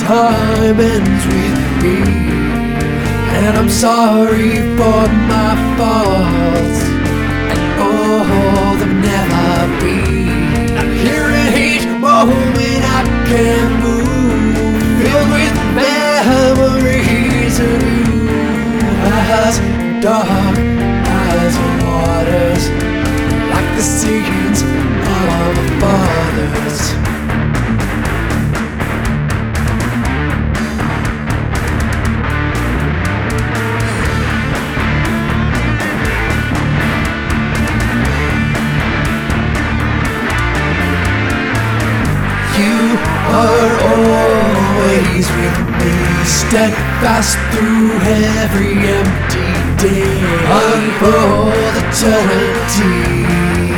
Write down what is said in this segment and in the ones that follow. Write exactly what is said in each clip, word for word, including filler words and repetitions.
time ends with me, and I'm sorry for my faults, and all there'll never be. I'm here at each moment I can move, filled with memories of you, as dark as the waters, like the scenes of our fathers. You are always with me, steadfast through every empty day, unfold eternity.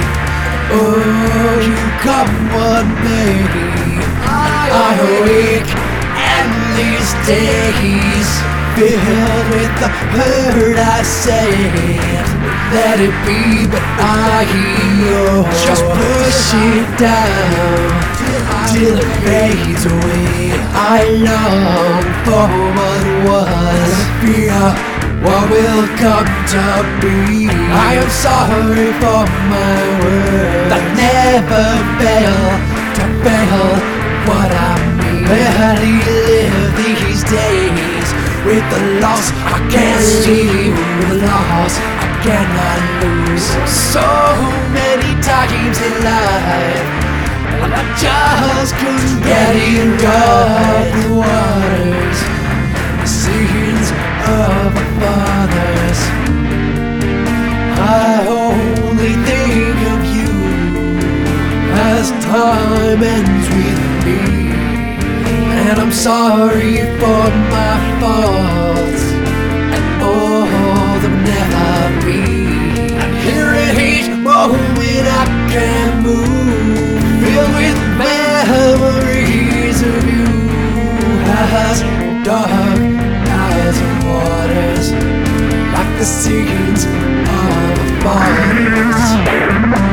Oh, you come one day, I awake, and these days filled with the hurt I said, let it be, but I hear just push it down till it fades away. I long for what was, fear what will come to be. I am sorry for my words that never fail to fail what I mean. Barely live these days with the loss I can't see, with the loss I cannot lose. So many times in life and I just couldn't get in dark waters, scenes of our fathers. I only think of you as time ends with me, and I'm sorry for my faults, and all there'll never be. I'm here at each moment I can move, filled with memories of you, as dark as the waters, like the scenes of our fathers.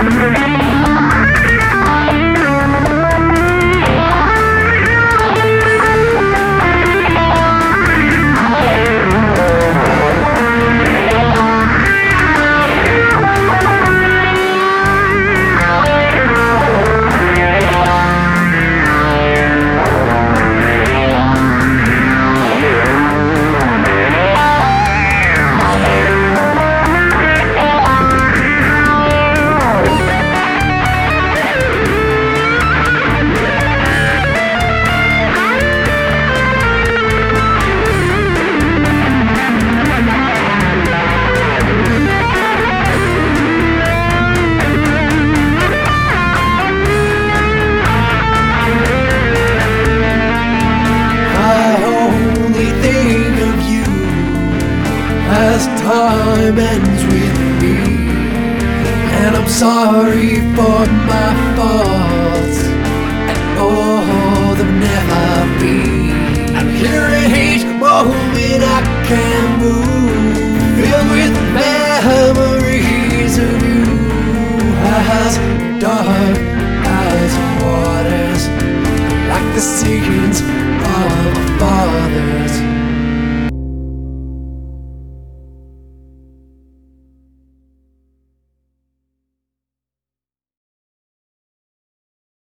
As time ends with me, and I'm sorry for my faults, and all there'll never be. I'm here at each moment I can move, filled with memories